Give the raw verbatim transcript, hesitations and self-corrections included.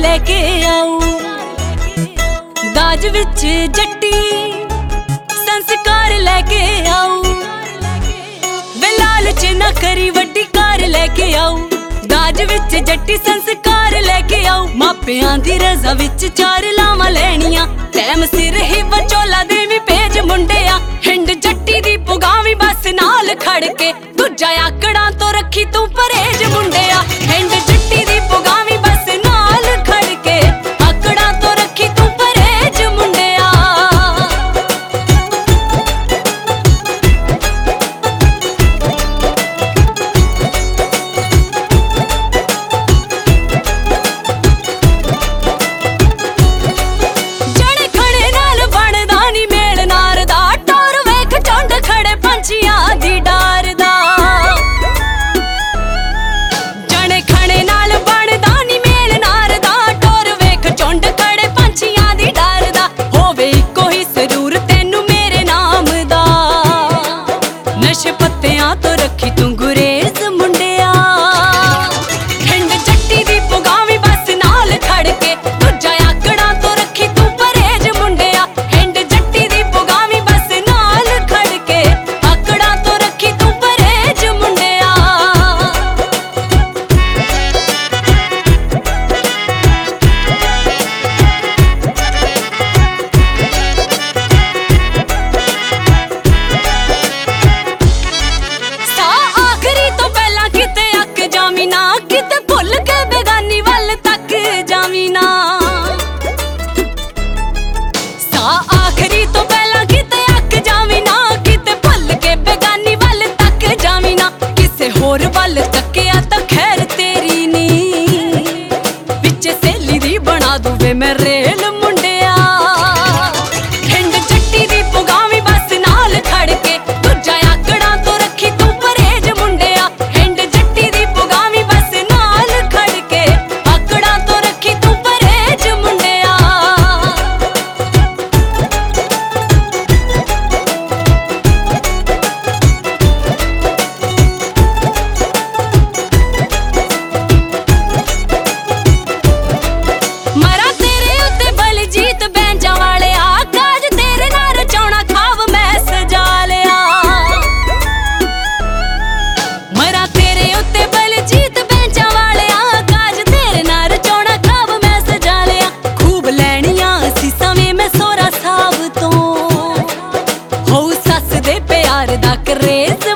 लेके आऊ। दाज विच जट्टी संस्कार लेके आऊ। वे लालच ना करी वड्डी कार लेके आऊ। दाज विच जट्टी संस्कार लेके आऊ। मापियां दी रज़ा विच चार लावां लैणियां। टैम सिर ही वचोला दे भी भेज मुंडिया। हिंड जट्टी दी पुगावी बस नाल खड़ के। दूजा आकड़ां तो रखी तू परहेज मुंडिया। हिंड जट्टी दी पुगावी बस नाल खड़ के। आकड़ां तो रखी तू परहेज मुंडिया। जड़े खड़े नाल बनदा नी मेल नार दा। टोर वेख झुंड खड़े पंछियां दी डार दा। जड़े खड़े नाल बनदा नी मेल नार दा। टोर वेख झुंड खड़े पंछियां दी डार दा। होवे इक्को ही सरूर तैनू मेरे नाम दा। नशे पत्तियां तो रखी तू गुरेज मुंडिया। हिंड जट्टी दी पुगावी बस नाल खड़ के। दूजा आकड़ां तो रखी तू परहेज मुंडिया। हिंड जट्टी दी पुगावी बस नाल खड़ के। आकड़ां तो रखी तू परहेज मुंडिया। सा आखरी तो पहला किते अक जावी ना। किते भुल के बेगानी वल तक जावी ना। सा आखरी तो पहला किते अक जावी ना। किते भुल के बेगानी वल तक जावी ना। किसे होर वल तकिया तां खैर तेरी नी। विच सहेली दी बना दूं वे मैं रेल मुंडिया। हिंड जट्टी दी पुगावी बस नाल खड़ के। दूजा आकड़ां तो रखी तू परहेज मुंडिया। हिंड जट्टी दी पुगावी बस नाल खड़ के। आकड़ां तो रखी तू परहेज मुंडिया। मरा तेरे उत्ते बलजीत बैंजा वालिया। काज तेरे नाल रचाउणा खाब मैं सजा लिया। मरा तेरे उत्ते बलजीत बैंजा वालिया। काज तेरे नाल रचाउणा खाब मैं सजा लिया। खूब लैणियां सीसां वे मैं सोहरा साहब तो। होऊ सस दे प्यार दा करेज